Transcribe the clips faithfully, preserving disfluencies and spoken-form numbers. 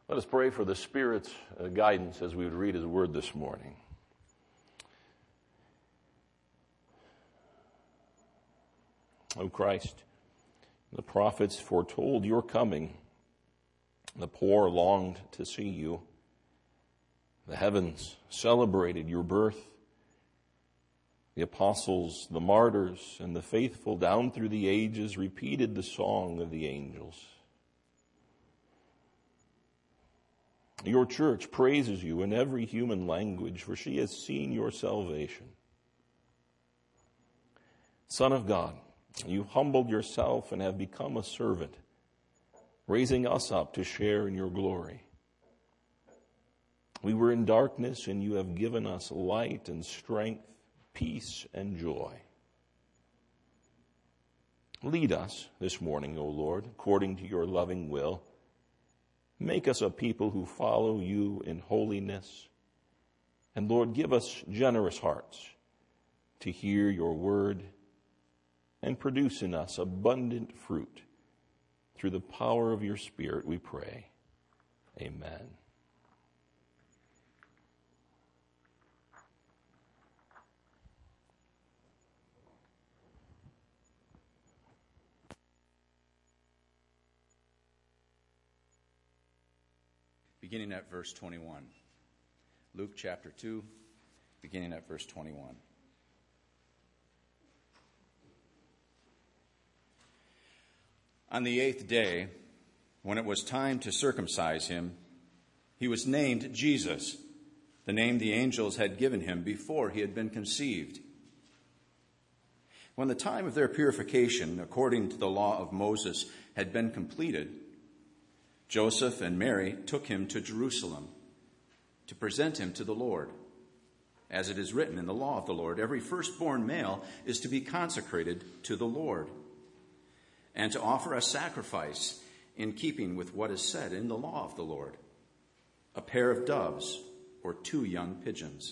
Let us pray for the Spirit's uh, guidance as we would read His Word this morning. O Christ, the prophets foretold your coming. The poor longed to see you. The heavens celebrated your birth. The apostles, the martyrs, and the faithful down through the ages repeated the song of the angels. Your church praises you in every human language, for she has seen your salvation. Son of God, you humbled yourself and have become a servant, raising us up to share in your glory. We were in darkness, and you have given us light and strength, peace and joy. Lead us this morning, O Lord, according to your loving will. Make us a people who follow you in holiness. And Lord, give us generous hearts to hear your word and produce in us abundant fruit. Through the power of your Spirit, we pray. Amen. Beginning at verse twenty-one. Luke chapter two, beginning at verse twenty-one. On the eighth day, when it was time to circumcise him, he was named Jesus, the name the angels had given him before he had been conceived. When the time of their purification, according to the law of Moses, had been completed, Joseph and Mary took him to Jerusalem to present him to the Lord. As it is written in the law of the Lord, every firstborn male is to be consecrated to the Lord, and to offer a sacrifice in keeping with what is said in the law of the Lord, a pair of doves or two young pigeons.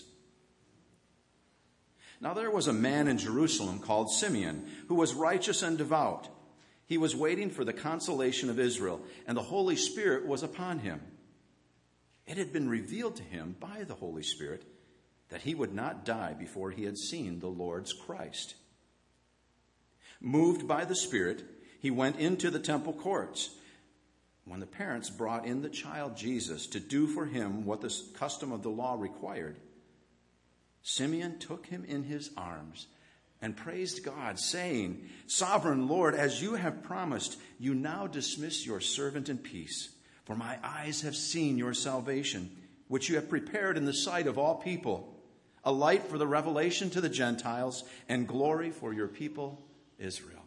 Now there was a man in Jerusalem called Simeon, who was righteous and devout. He was waiting for the consolation of Israel, and the Holy Spirit was upon him. It had been revealed to him by the Holy Spirit that he would not die before he had seen the Lord's Christ. Moved by the Spirit, he went into the temple courts. When the parents brought in the child Jesus to do for him what the custom of the law required, Simeon took him in his arms and praised God, saying, "Sovereign Lord, as you have promised, you now dismiss your servant in peace. For my eyes have seen your salvation, which you have prepared in the sight of all people, a light for the revelation to the Gentiles and glory for your people, Israel."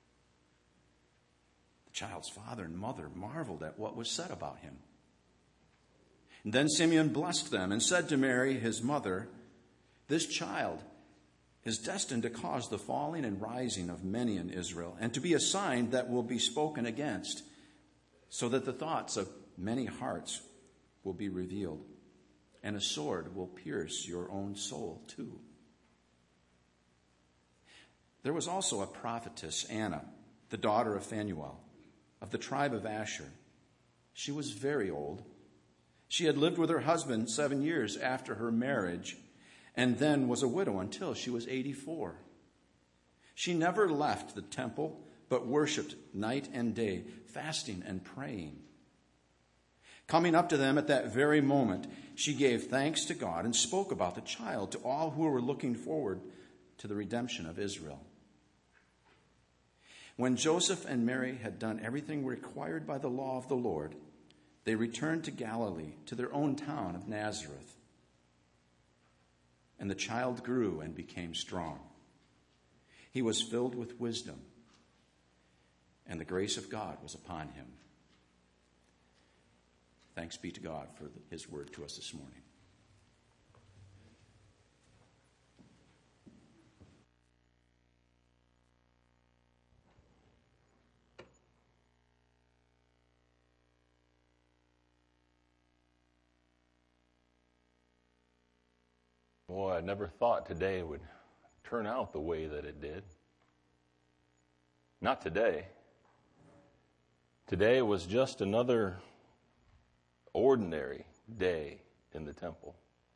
The child's father and mother marveled at what was said about him. And then Simeon blessed them and said to Mary, his mother, "This child is destined to cause the falling and rising of many in Israel, and to be a sign that will be spoken against, so that the thoughts of many hearts will be revealed, and a sword will pierce your own soul too." There was also a prophetess, Anna, the daughter of Phanuel, of the tribe of Asher. She was very old. She had lived with her husband seven years after her marriage, and then was a widow until she was eighty-four. She never left the temple, but worshipped night and day, fasting and praying. Coming up to them at that very moment, she gave thanks to God and spoke about the child to all who were looking forward to the redemption of Israel. When Joseph and Mary had done everything required by the law of the Lord, they returned to Galilee, to their own town of Nazareth. And the child grew and became strong. He was filled with wisdom, and the grace of God was upon him. Thanks be to God for his word to us this morning. Boy, I never thought today would turn out the way that it did. Not today. Today was just another ordinary day in the temple.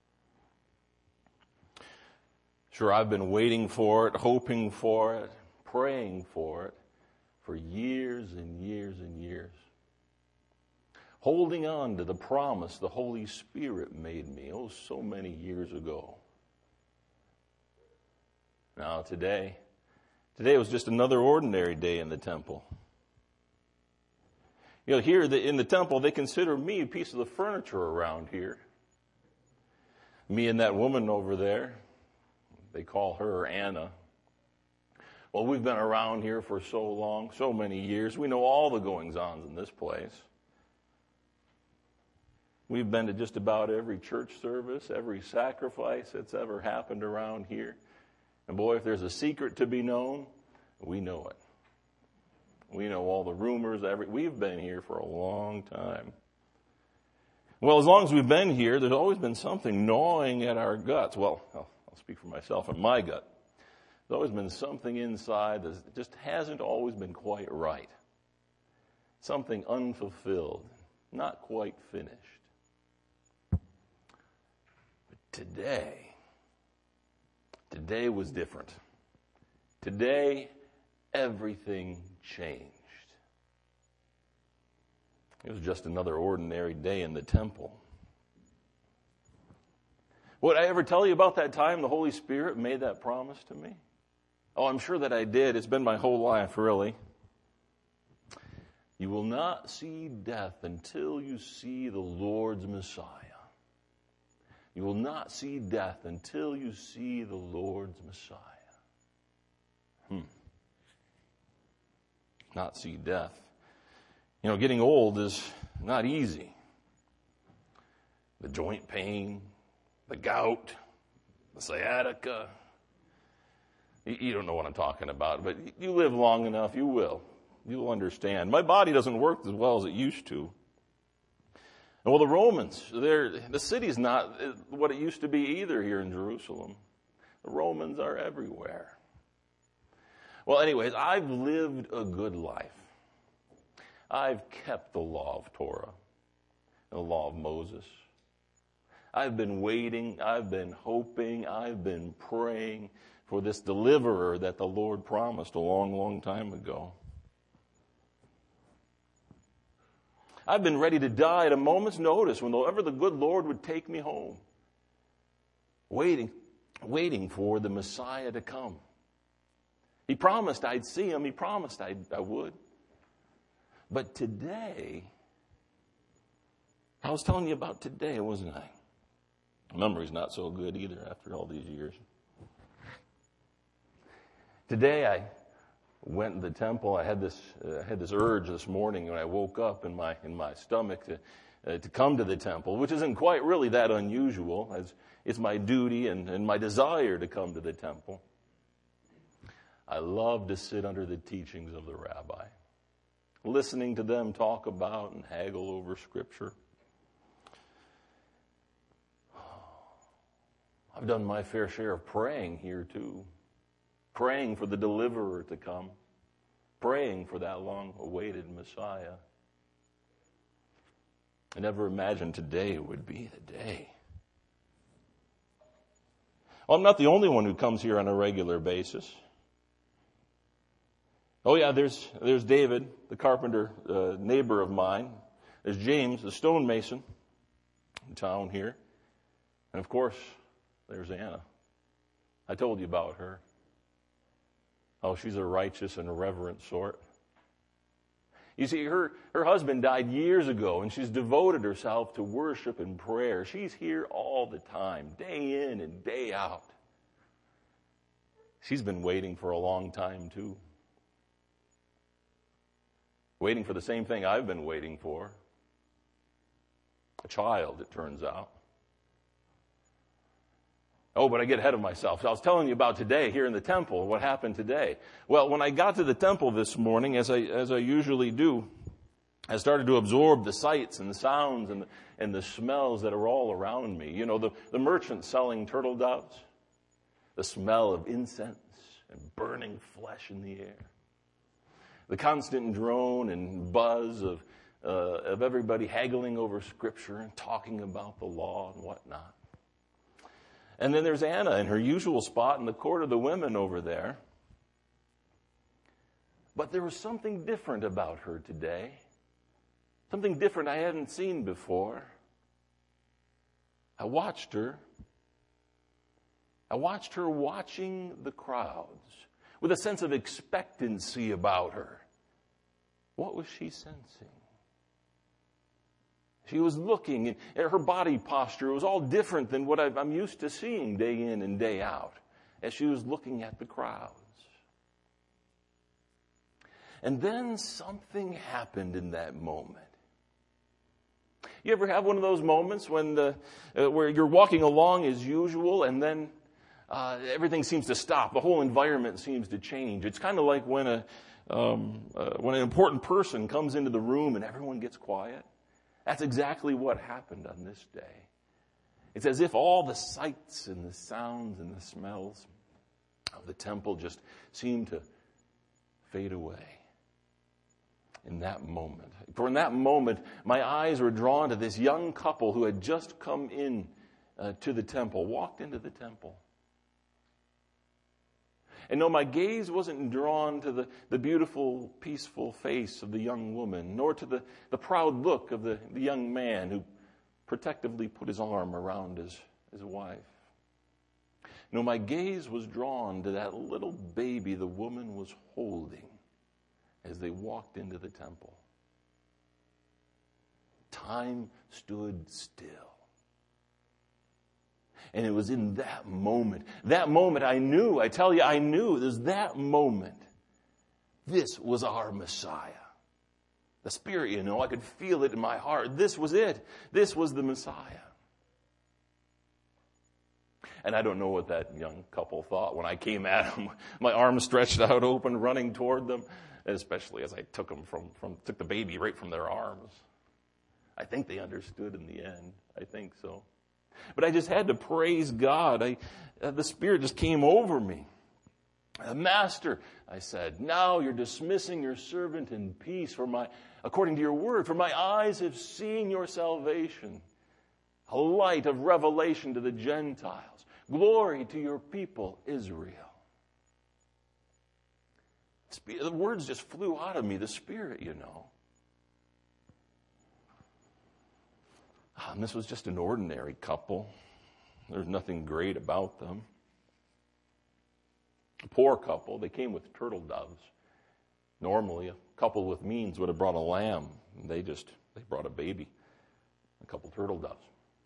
Sure, I've been waiting for it, hoping for it, praying for it for years and years and years. Holding on to the promise the Holy Spirit made me, oh, so many years ago. Now today, today was just another ordinary day in the temple. You know, here in the temple, they consider me a piece of the furniture around here. Me and that woman over there, they call her Anna. Well, we've been around here for so long, so many years. We know all the goings-ons in this place. We've been to just about every church service, every sacrifice that's ever happened around here. And boy, if there's a secret to be known, we know it. We know all the rumors. Every, we've been here for a long time. Well, as long as we've been here, there's always been something gnawing at our guts. Well, I'll, I'll speak for myself and my gut. There's always been something inside that just hasn't always been quite right. Something unfulfilled, not quite finished. But today, today was different. Today, everything changed. It was just another ordinary day in the temple. Would I ever tell you about that time the Holy Spirit made that promise to me? Oh, I'm sure that I did. It's been my whole life, really. You will not see death until you see the Lord's Messiah. You will not see death until you see the Lord's Messiah. Hmm. Not see death. You know, getting old is not easy. The joint pain, the gout, the sciatica. You don't know what I'm talking about, but you live long enough, you will. You'll understand. My body doesn't work as well as it used to. Well, the Romans, the city's not what it used to be either here in Jerusalem. The Romans are everywhere. Well, anyways, I've lived a good life. I've kept the law of Torah, the law of Moses. I've been waiting, I've been hoping, I've been praying for this deliverer that the Lord promised a long, long time ago. I've been ready to die at a moment's notice whenever the good Lord would take me home. Waiting, waiting for the Messiah to come. He promised I'd see him. He promised I'd, I would. But today, I was telling you about today, wasn't I? Memory's not so good either after all these years. Today I went to the temple. I had this uh, had this urge this morning when I woke up in my in my stomach to uh, to come to the temple, which isn't quite really that unusual, as it's my duty and, and my desire to come to the temple. I love to sit under the teachings of the rabbi, listening to them talk about and haggle over Scripture. I've done my fair share of praying here too. Praying for the deliverer to come. Praying for that long-awaited Messiah. I never imagined today would be the day. Well, I'm not the only one who comes here on a regular basis. Oh yeah, there's there's David, the carpenter, uh, neighbor of mine. There's James, the stonemason in town here. And of course, there's Anna. I told you about her. Oh, she's a righteous and a reverent sort. You see, her, her husband died years ago, and she's devoted herself to worship and prayer. She's here all the time, day in and day out. She's been waiting for a long time, too. Waiting for the same thing I've been waiting for. A child, it turns out. Oh, but I get ahead of myself. So I was telling you about today here in the temple, what happened today. Well, when I got to the temple this morning, as I as I usually do, I started to absorb the sights and the sounds and the, and the smells that are all around me. You know, the, the merchants selling turtle doves, the smell of incense and burning flesh in the air, the constant drone and buzz of, uh, of everybody haggling over Scripture and talking about the law and whatnot. And then there's Anna in her usual spot in the court of the women over there. But there was something different about her today. Something different I hadn't seen before. I watched her. I watched her watching the crowds with a sense of expectancy about her. What was she sensing? She was looking, and her body posture was all different than what I'm used to seeing day in and day out as she was looking at the crowds. And then something happened in that moment. You ever have one of those moments when the, uh, where you're walking along as usual and then uh, everything seems to stop. The whole environment seems to change. It's kind of like when a um, uh, when an important person comes into the room and everyone gets quiet. That's exactly what happened on this day. It's as if all the sights and the sounds and the smells of the temple just seemed to fade away. In that moment. For in that moment, my eyes were drawn to this young couple who had just come in uh, to the temple, walked into the temple. And no, my gaze wasn't drawn to the, the beautiful, peaceful face of the young woman, nor to the, the proud look of the, the young man who protectively put his arm around his, his wife. No, my gaze was drawn to that little baby the woman was holding as they walked into the temple. Time stood still. And it was in that moment, that moment I knew, I tell you, I knew, it was that moment. This was our Messiah. The Spirit, you know, I could feel it in my heart. This was it. This was the Messiah. And I don't know what that young couple thought when I came at them, my arms stretched out open, running toward them. Especially as I took them from, from, took the baby right from their arms. I think they understood in the end. I think so. But I just had to praise God. I, uh, the Spirit just came over me. Uh, Master, I said, now you're dismissing your servant in peace for my, according to your word, for my eyes have seen your salvation, a light of revelation to the Gentiles. Glory to your people, Israel. The words just flew out of me, the Spirit, you know. And this was just an ordinary couple. There's nothing great about them. A poor couple, they came with turtle doves. Normally, a couple with means would have brought a lamb. They just, they brought a baby, a couple turtle doves.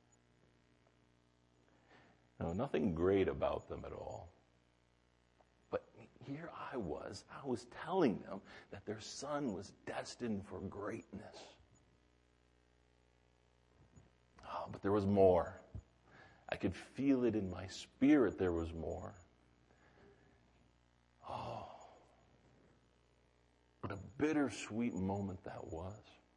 No, nothing great about them at all. Here I was, I was telling them that their son was destined for greatness. Oh, but there was more. I could feel it in my spirit, there was more. Oh, what a bittersweet moment that was.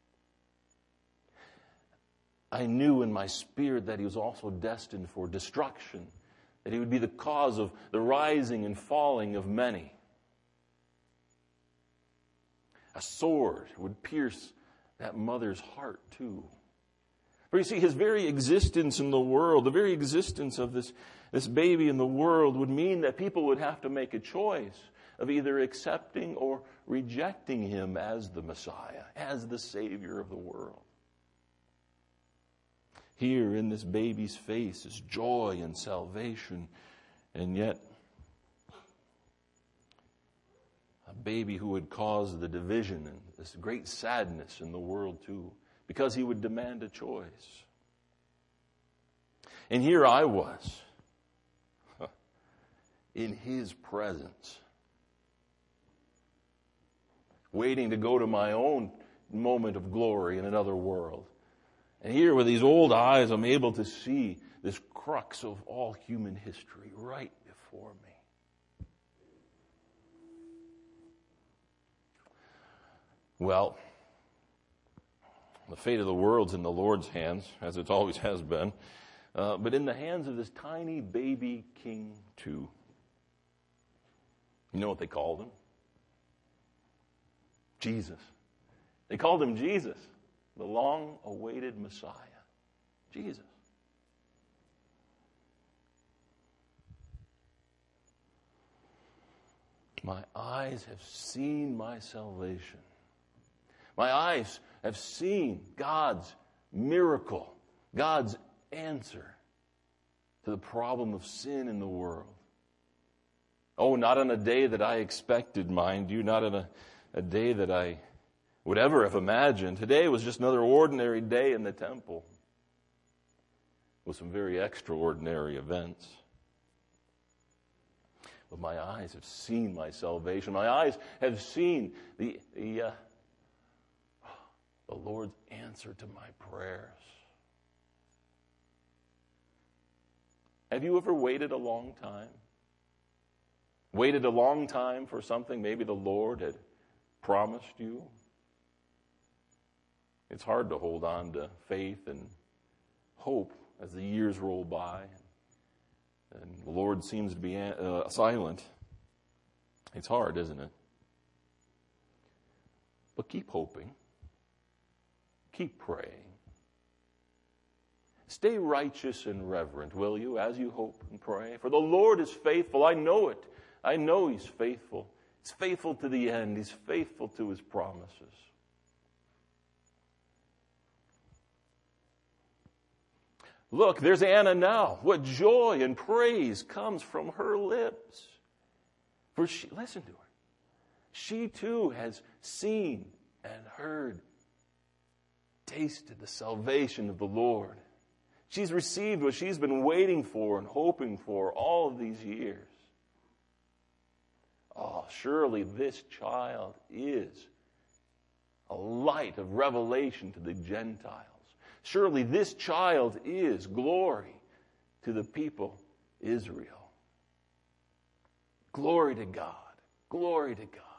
I knew in my spirit that he was also destined for destruction. That he would be the cause of the rising and falling of many. A sword would pierce that mother's heart too. For you see, his very existence in the world, the very existence of this, this baby in the world would mean that people would have to make a choice of either accepting or rejecting him as the Messiah, as the Savior of the world. Here in this baby's face is joy and salvation, and yet a baby who would cause the division and this great sadness in the world too, because he would demand a choice. And here I was, in his presence, waiting to go to my own moment of glory in another world. And here with these old eyes, I'm able to see this crux of all human history right before me. Well, the fate of the world's in the Lord's hands, as it always has been, uh, but in the hands of this tiny baby king too. You know what they called him? Jesus. They called him Jesus. the long-awaited Messiah, Jesus. My eyes have seen my salvation. My eyes have seen God's miracle, God's answer to the problem of sin in the world. Oh, not on a day that I expected, mind you, not on a, a day that I would ever have imagined. Today was just another ordinary day in the temple with some very extraordinary events. But my eyes have seen my salvation. My eyes have seen the, the, uh, the Lord's answer to my prayers. Have you ever waited a long time? Waited a long time for something maybe the Lord had promised you? It's hard to hold on to faith and hope as the years roll by and the Lord seems to be uh, silent. It's hard, isn't it? But keep hoping. Keep praying. Stay righteous and reverent, will you, as you hope and pray? For the Lord is faithful. I know it. I know He's faithful. He's faithful to the end. He's faithful to His promises. Look, there's Anna now. What joy and praise comes from her lips. For she, listen to her. She too has seen and heard, tasted the salvation of the Lord. She's received what she's been waiting for and hoping for all of these years. Oh, surely this child is a light of revelation to the Gentiles. Surely this child is glory to the people Israel. Glory to God. Glory to God.